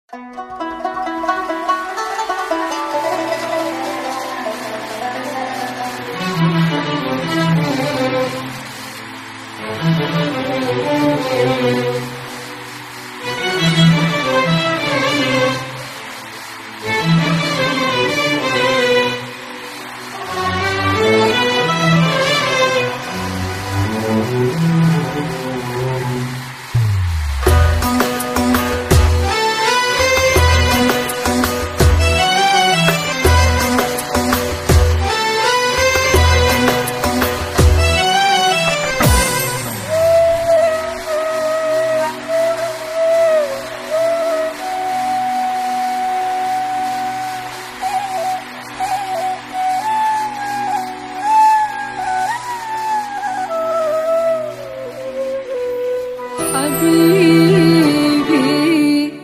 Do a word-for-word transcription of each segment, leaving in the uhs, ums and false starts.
حبيبي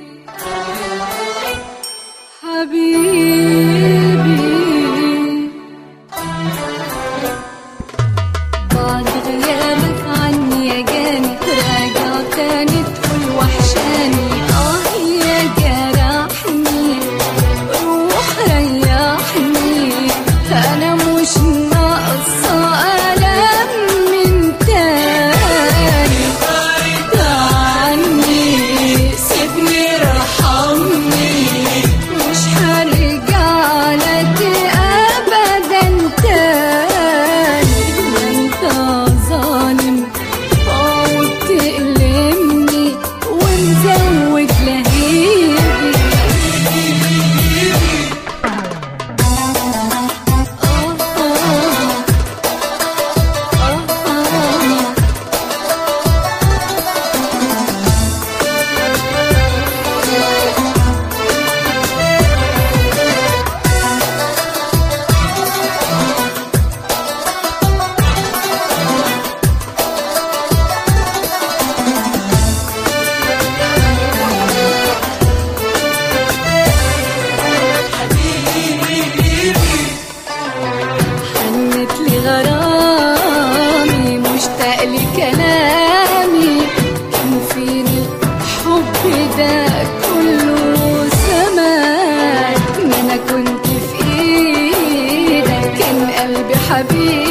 حبيبي بعد غيابك عني يا جاني راجع تاني تقول وحشاني. اه يا جرحني روح ريحني، انا مش ناقصة ألم من تاني. عني سيبني رحمني، مش هرجع لك أبدا تاني. انت ظالم وبتألمني ومزود لهيبي. غرامي مشتاق لكلامي، كان فيني الحب ده كله زمان. ما انا كنت في ايدك، كان قلبي حبيبي